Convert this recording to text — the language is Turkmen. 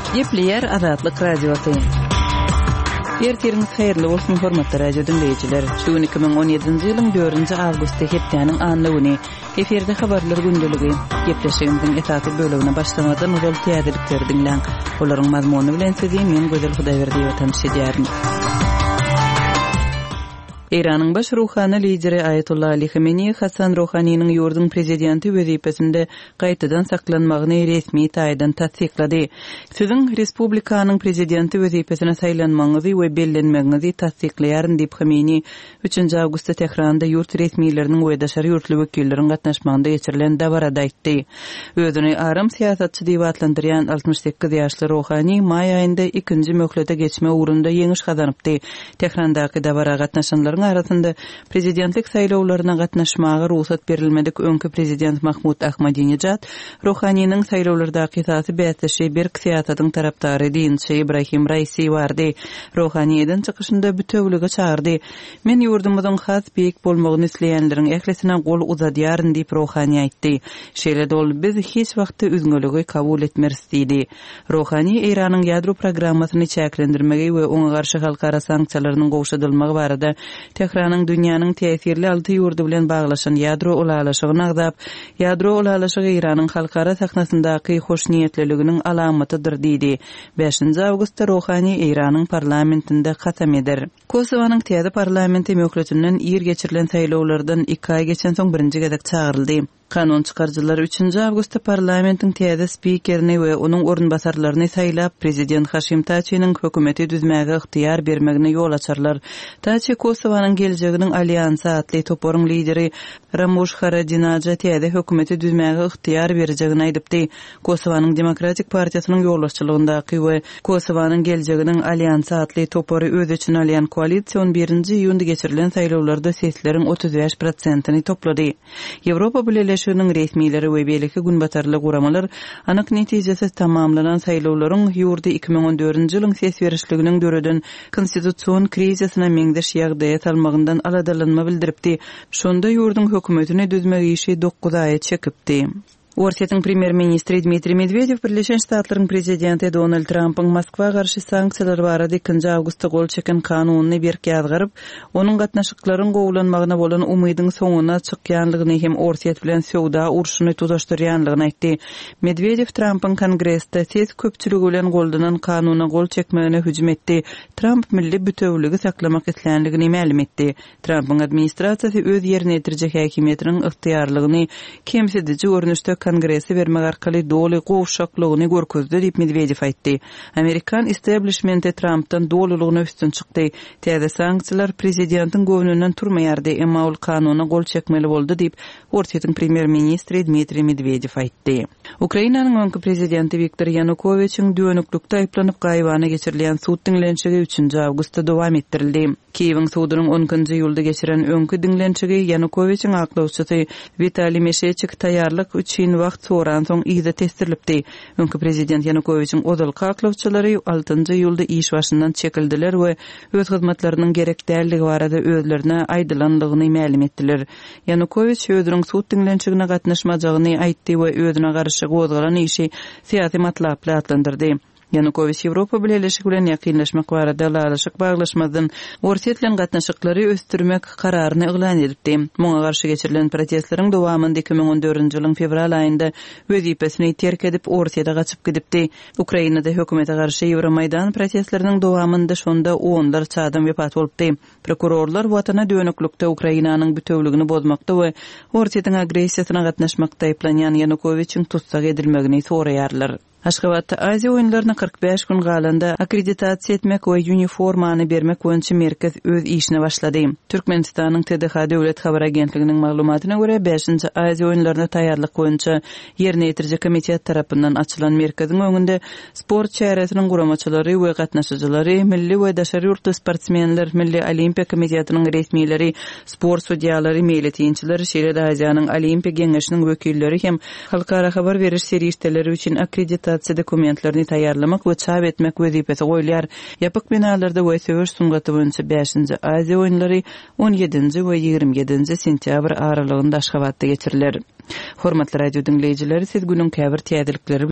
Gepleyer Azatlyk Radiosu. Ertiriniz hayırlı olsun hormatly radio dinleyijiler. Şu 2017-nji ýylyň 4-nji awgusty hepdeniň anlygyny eferde habarlar gündüligi gepleşigimiziň etapy bölümine başlamadan ol täzelikleri dinleň. Olaryň mazmuny bilen sizi men Gözel Hudaýberdi ýatanşy edýärin. İran'ın baş ruhani lideri Ayetullah Ali Khamenei Hasan Rouhanynyň ýurdun prezidenti wezipesinde gaýtadan saklanmagyny resmi taýdan tasdiklady. Siziň respublikanyň prezidenti wezipesine saýlanmaňyzy we bellenmeňizi tasdiklaýaryn diýip Khamenei 3-nji awgustda Tehranda ýurt resmileriniň we daşary ýurtly wekilleriň gatnaşmagynda geçirilen dabarada aýtdy. Özüni arym siýasatçy diýip adlandyrýan 68 ýaşly Rouhany may aýynda 2-nji möhlete geçme ugrunda ýeňiş kazanypdy. Tehrandaky dabara gatnaşanlar arasında prezidentlik saýlawlaryna gatnaşmagy ruhsat berilmedik öňkü prezident Mahmud Ahmadinejad Rouhanynyň saýlawlardaky tasy bätleşi bir siýasatyň tarapdary diýençi Ibrahim Raisi bardy. Rouhanyň çykyşynda bütewligi çağırdy. Men ýurdumyzyň has beýik bolmagyny isleýänleriň ählesine gol uzadýaryn diýip Rouhany aýtdy. Şeýle dol biz hiç wagtda üzgünligi kabul etmeris diýdi. Rouhany Iranyň ýadro programmasyny çäklendirmegi we oňa garşy halkara sanksiýalarynyň gowşadylmagy barada Tehranyň dünýäniň täsirli alty ýurdu bilen baglaşan ýadro ulalaşygyny agdap, ýadro ulalaşygy Iranyň halkara sahnasyndaky hoşniýetliliginiň alamatydyr diýdi. 5-nji awgustda Rouhany Iranyň parlamentinde kasam eder. Kosowanyň täze parlamenti möhletinden ýer geçirilen saýlawlardan 2 ay geçen soň birinji gezek çağıryldy. Kanun çıkarjylar 3-nji awgustda parlamentiň täze spikerini we onuň orunbasarlaryny saýlap prezident Haşim Taçynyň hökümeti düzmäge yktyýar bermegine ýol açarlar. Taçy Kosowanyň geljeginiň alliansa atly toporyň lideri Ramush Haradinaja täze hökümeti düzmäge yktyýar berjegini aýdypdy. Kosowanyň Demokratik partiýasynyň ýolbaşçylygyndaky we Kosowanyň geljeginiň alliansa atly topory öz üçin alýan koalisiýon 1-nji ýunda geçirilen saýlawlarda sesleriň 35%-ni toplady. Ýewropa Birleşiginiň resmileri we beýleki günbatarly guramalar anyk netijesi tamamlanan saýlawlaryň ýurdy 2014-nji ýylyň ses berişliginiň döreden konstitusiýon krizisyna meňdeş ýagdaýa salmagyndan aladalanma bildiripdi. Şonda ýurdun hökümetini düzmek işi 9 aýa çekipdi. Orsiýatyň premier ministri Dmitri Medvedev Birleşen Ştatlaryň prezidenti Donald Trump'yň Moskwa garşy sanksiýalar barada 2-nji awgustda gol çeken kanunyny berke ýazgyryp, onuň gatnaşyklaryň gowulanmagyna bolan umydyň soňuna çykýanlygyny hem Orsiýat bilen sowda urşuny tutaşdyrýanlygyny aýtdy. Medvedev Trump'yň kongressde ses köpçüligi bilen goldanan kanuny gol çekmegine hüjüm etdi. Trump milli bütewligi saklamak isleýänligini ma'lum etdi. Trump'yň administrasiýasy öz ýerine ýetirjek häkimetiniň yktyýarlygyny kemsedici görnüşde kongresi vermek arkaly doly gowşaklygyny görkezdi diýip Medvedev aýtdy. Amerikan establishmenti Trump'dan dolulygyna üstün çykdy. Täze sanksiýalar prezidentiň göwnünden turmaýardy, emma ol kanuny gol çekmeli boldy diýip Orsiýatyň premier ministri Dmitri Medvedev aýtdy. Ukrainanyň öňkü prezidenti Viktor Yanukovyçyň dönüklükde aýplanyp gaýbana geçirilen suд diňlençigi 3-nji awgustda dowam etdirildi. Kiýewiň sudynyň 10-njy ýylda geçiren öňkü diňlençigi Yanukovyçyň aklawçysy Vitaliy Meshchik taýýarlyk üçin wagt soran soň ýyda testirilipdi. Öňkü prezident Yanukovyçyň ozalky aklawçylary 6-njy ýylda iş başyndan çekildiler we öz hyzmatlarynyň gerekdärligi barada özlerine aýdylanlygyny ma'lum etdiler. Yanukovyç özüniň suд diňlençigine gatnaşmajagyny aýtdy we özüne garşy gozgalan işi syýasy matlaply adlandyrdy. Yanukovyç Ýewropa Birleşigi bilen ýakynlaşmak barada ulaşyk baglaşmadan Orsiýat bilen gatnaşyklary östürmek kararyny eglan edipdi. Muňa garşy geçirilen protestleriň dowamynda 2014-nji ýylyň fevral aýynda wezipesini terk edip Orsiýada gaçyp gidipdi. Ukrainada hökümete garşy Ýewromaýdan protestleriniň dowamynda şonda onlar çadam wepat bolupdy. Prokurorlar watana dönüklükde Ukrainanyň bütewligini bozmakda we Orsiýatyň agressiýasyna gatnaşmakda aýplanýan Yanukovyçyň tutsak edilmegini soraýarlar. Aşgabatda Aziya oýunlaryna 45 gün galanda akkreditasiýa etmek we uniformany bermek boýunça merkez öz işine başlady. Türkmenistanyň TDH döwlet habar agentliginiň maglumatyna görä 5-nji Aziya oýunlaryna taýýarlyk boýunça ýerine ýetirjek komitet tarapyndan açylan merkeziň öňünde sport çäresiniň guramaçylary we gatnaşyjylary, milli we daşary ýurtly sportsmenler, Milli Olimpiýa komitetining resmiýleri, sport sudiýalary, meýletiňçiler, şeýle Aziýanyň Olimpiýa geňeşiniň wekilleri hem halkara habar beriş serişdeleri üçin akkreditasiýa dokumentlerini taýýarlamak we çap etmek wezipesi goýulýar. Ýapyk binalarda we söwüş sungaty boýunça 5-nji Aziya oýunlary 17-nji we 27-nji sentýabr aralygynda Aşgabatda geçiriler. Hormatly radio dinleyijileri, siz günüň käbir täzelikleri